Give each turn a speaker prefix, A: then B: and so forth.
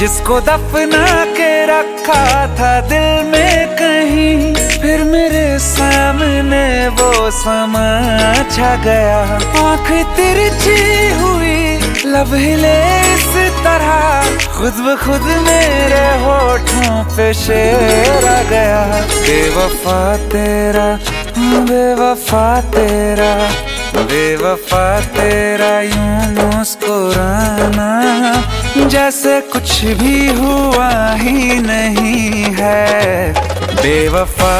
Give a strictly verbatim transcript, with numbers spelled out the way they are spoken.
A: जिसको दफना के रखा था दिल में कहीं, फिर मेरे सामने वो समा छा गया। आँख तिरछी हुई, लब हिले इस तरह, खुद ब खुद मेरे होठों पे शेर आ गया। बेवफा तेरा, बेवफा तेरा, बेवफा तेरा यूं मुस्कुराना, जैसे कुछ भी हुआ ही नहीं है। बेवफा